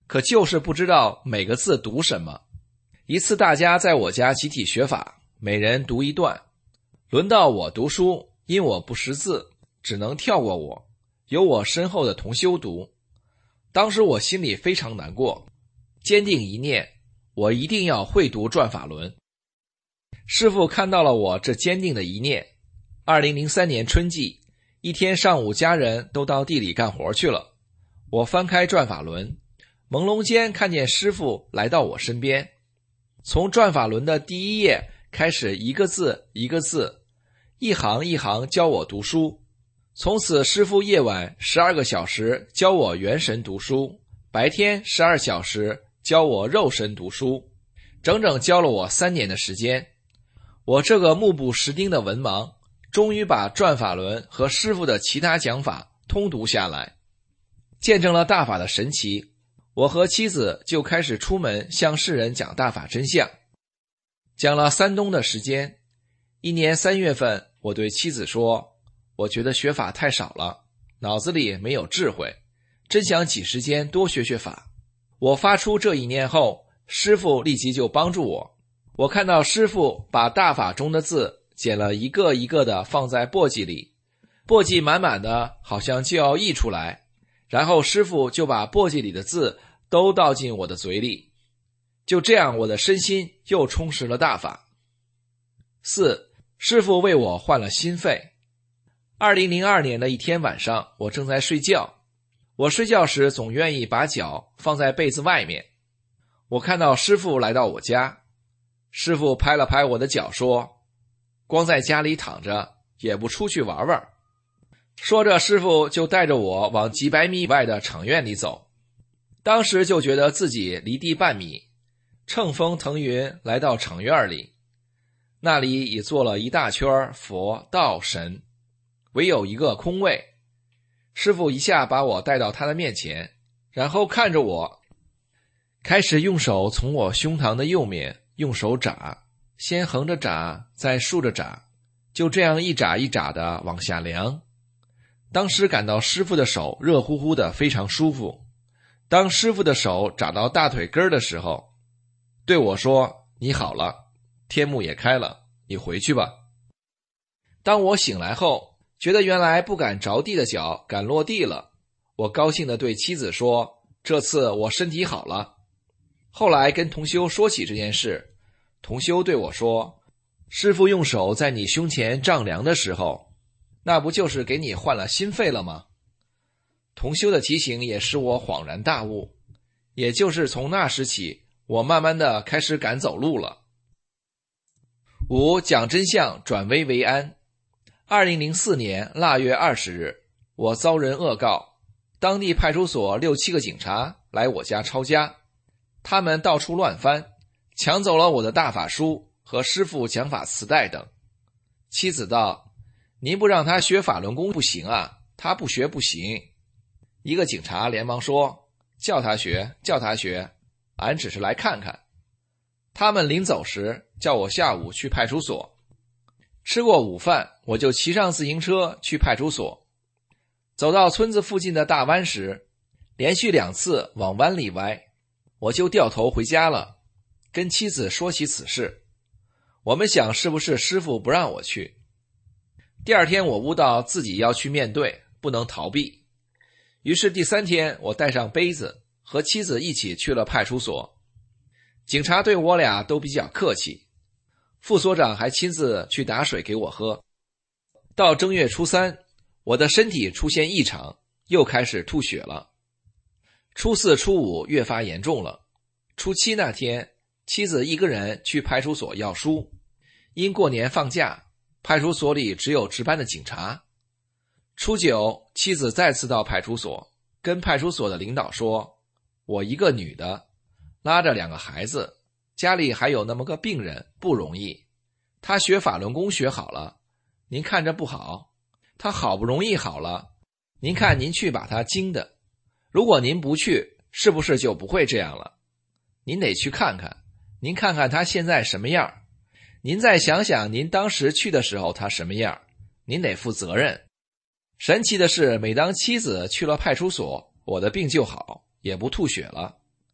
可就是不知道每个字读什么。一次大家在我家集体学法，每人读一段，轮到我读书，因我不识字，只能跳过我，由我身后的同修读。当时我心里非常难过，坚定一念，我一定要会读转法轮。师父看到了我这坚定的一念。2003年春季，一天上午家人都到地里干活去了，我翻开转法轮，朦胧间看见师父来到我身边，从转法轮的第一页开始，一个字一个字，一行一行教我读书。从此师父夜晚12个小时教我元神读书，白天12小时教我肉身读书，整整教了我3年的时间。我这个目不识丁的文盲，终于把转法轮和师父的其他讲法通读下来，见证了大法的神奇。我和妻子就开始出门向世人讲大法真相，讲了3冬的时间。一年3月份，我对妻子说，我觉得学法太少了，脑子里没有智慧，真想挤时间多学学法。我发出这一念后，师父立即就帮助我。我看到师父把大法中的字捡了一个一个的放在簸箕里，簸箕满满的，好像就要溢出来，然后师父就把簸箕里的字都倒进我的嘴里。就这样，我的身心又充实了大法。4. 师父为我换了心肺。2002年的一天晚上，我正在睡觉，我睡觉时总愿意把脚放在被子外面。我看到师父来到我家，师父拍了拍我的脚说，光在家里躺着也不出去玩玩。说着，师父就带着我往几百米外的场院里走。当时就觉得自己离地半米，乘风腾云来到场院里，那里已坐了一大圈佛道神，唯有一个空位。师父一下把我带到他的面前，然后看着我，开始用手从我胸膛的右面用手眨，先横着眨，再竖着眨，就这样一眨一眨的往下量。当时感到师父的手热乎乎的，非常舒服。当师父的手眨到大腿根的时候，对我说，你好了，天幕也开了，你回去吧。当我醒来后，觉得原来不敢着地的脚敢落地了，我高兴地对妻子说，这次我身体好了。后来跟同修说起这件事，同修对我说，师父用手在你胸前丈量的时候，那不就是给你换了心肺了吗？同修的提醒也使我恍然大悟，也就是从那时起，我慢慢的开始敢走路了。5. 讲真相，转危为安。2004年腊月20日，我遭人恶告，当地派出所6、7个警察来我家抄家，他们到处乱翻，抢走了我的大法书和师父讲法磁带等。妻子道，您不让他学法轮功不行啊，他不学不行。一个警察连忙说，叫他学，叫他学，俺只是来看看。他们临走时叫我下午去派出所。吃过午饭，我就骑上自行车去派出所。走到村子附近的大弯时，连续2次往弯里歪，我就掉头回家了，跟妻子说起此事。我们想是不是师父不让我去。第2天我悟到自己要去面对，不能逃避。于是第3天我带上杯子，和妻子一起去了派出所。警察对我俩都比较客气，副所长还亲自去打水给我喝。到正月初3，我的身体出现异常，又开始吐血了。初4、初5越发严重了。初7那天，妻子一个人去派出所要书，因过年放假，派出所里只有值班的警察。初9，妻子再次到派出所，跟派出所的领导说，我一个女的，拉着2个孩子，家里还有那么个病人，不容易。她学法轮功学好了，您看着不好。她好不容易好了，您看您去把她惊的。如果您不去，是不是就不会这样了？您得去看看，您看看她现在什么样，您再想想您当时去的时候她什么样，您得负责任。神奇的是，每当妻子去了派出所，我的病就好，也不吐血了。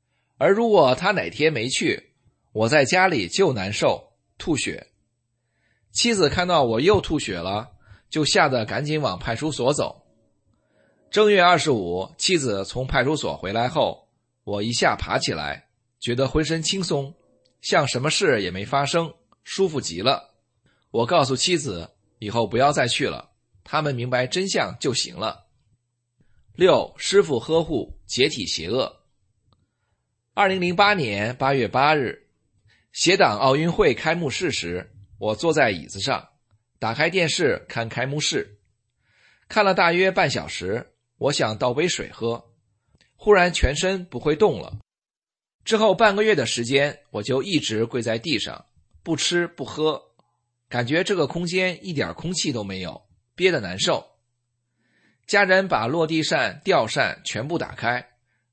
而如果他哪天没去，我在家里就难受，吐血。妻子看到我又吐血了，就吓得赶紧往派出所走。正月25，妻子从派出所回来后，我一下爬起来，觉得浑身轻松，像什么事也没发生，舒服极了。我告诉妻子，以后不要再去了，他们明白真相就行了。6. 师父呵护，解体邪恶。2008年8月8日，协党奥运会开幕式时，我坐在椅子上，打开电视看开幕式，看了大约半小时，我想倒杯水喝，忽然全身不会动了。之后半个月的时间，我就一直跪在地上，不吃不喝，感觉这个空间一点空气都没有，憋得难受。家人把落地扇、吊扇全部打开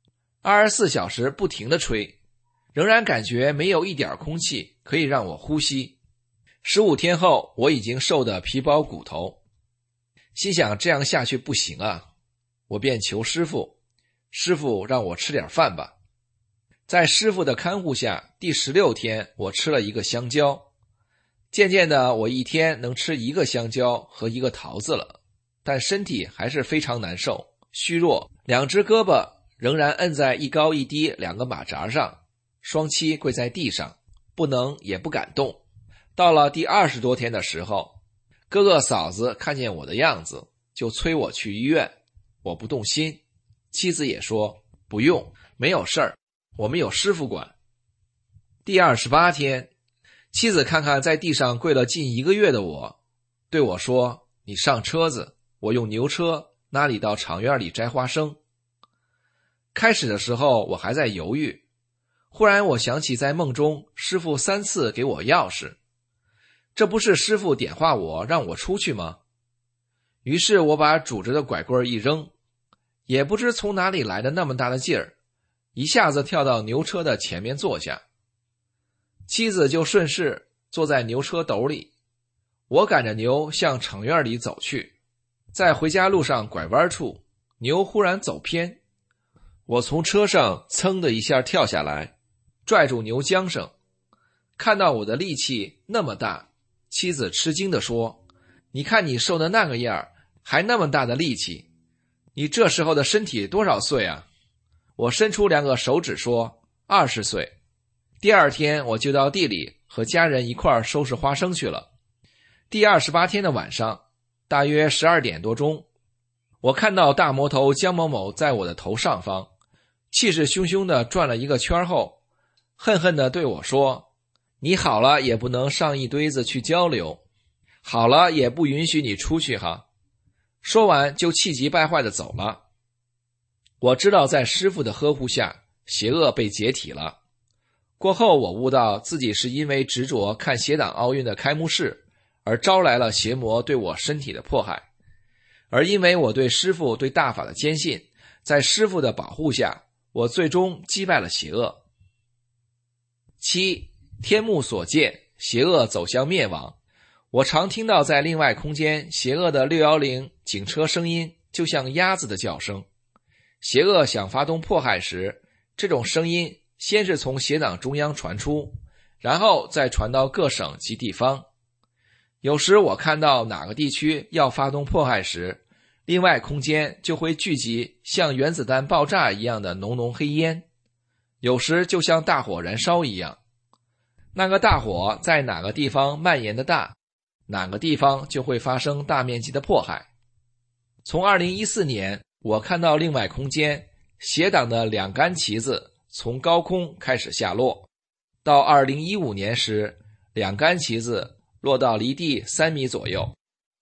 ，24小时不停地吹，仍然感觉没有一点空气可以让我呼吸。15天后，我已经瘦得皮包骨头，心想这样下去不行啊，我便求师父，师父让我吃点饭吧。在师父的看护下，第16天我吃了一个香蕉，渐渐的我一天能吃一个香蕉和一个桃子了，但身体还是非常难受，虚弱，两只胳膊仍然摁在一高一低两个马扎上，双膝跪在地上，不能也不敢动。到了第20多天的时候，哥哥嫂子看见我的样子，就催我去医院，我不动心，妻子也说不用，没有事儿，我们有师傅管。第28天，妻子看看在地上跪了近1个月的我，对我说，你上车子，我用牛车拉你到场院里摘花生。开始的时候我还在犹豫，忽然我想起在梦中师父3次给我钥匙，这不是师父点化我让我出去吗？于是我把拄着的拐棍一扔，也不知从哪里来的那么大的劲儿，一下子跳到牛车的前面坐下。妻子就顺势坐在牛车斗里，我赶着牛向场院里走去。在回家路上拐弯处，牛忽然走偏，我从车上噌的一下跳下来，拽住牛缰绳。看到我的力气那么大，妻子吃惊地说，你看你瘦的那个样，还那么大的力气，你这时候的身体多少岁啊？我伸出2个手指说20岁。第2天我就到地里和家人一块儿收拾花生去了。第28天的晚上，大约12点多钟，我看到大魔头江某某在我的头上方，气势汹汹地转了一个圈后，恨恨地对我说，你好了也不能上一堆子去交流，好了也不允许你出去哈。说完就气急败坏地走了。我知道在师父的呵护下，邪恶被解体了。过后我悟到自己是因为执着看协党奥运的开幕式，而招来了邪魔对我身体的迫害，而因为我对师父对大法的坚信，在师父的保护下，我最终击败了邪恶。7. 天目所见，邪恶走向灭亡。我常听到在另外空间邪恶的610警车声音，就像鸭子的叫声。邪恶想发动迫害时，这种声音先是从协党中央传出，然后再传到各省及地方。有时我看到哪个地区要发动迫害时，另外空间就会聚集像原子弹爆炸一样的浓浓黑烟，有时就像大火燃烧一样。那个大火在哪个地方蔓延的大，哪个地方就会发生大面积的迫害。从2014年我看到另外空间协党的2杆旗子从高空开始下落，到2015年时2杆旗子落到离地3米左右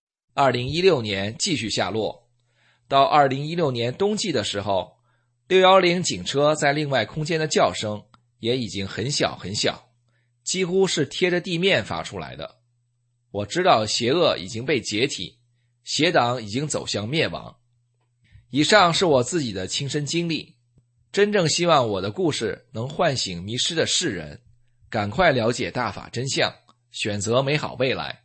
，2016年继续下落，到2016年冬季的时候，610警车在另外空间的叫声也已经很小很小，几乎是贴着地面发出来的。我知道邪恶已经被解体，邪党已经走向灭亡。以上是我自己的亲身经历，真正希望我的故事能唤醒迷失的世人，赶快了解大法真相，选择美好未来。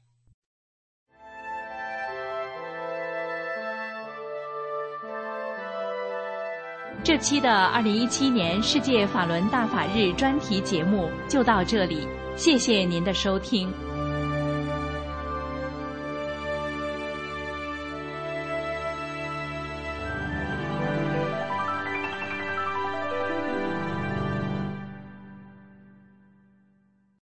这期的2017年世界法轮大法日专题节目就到这里，谢谢您的收听。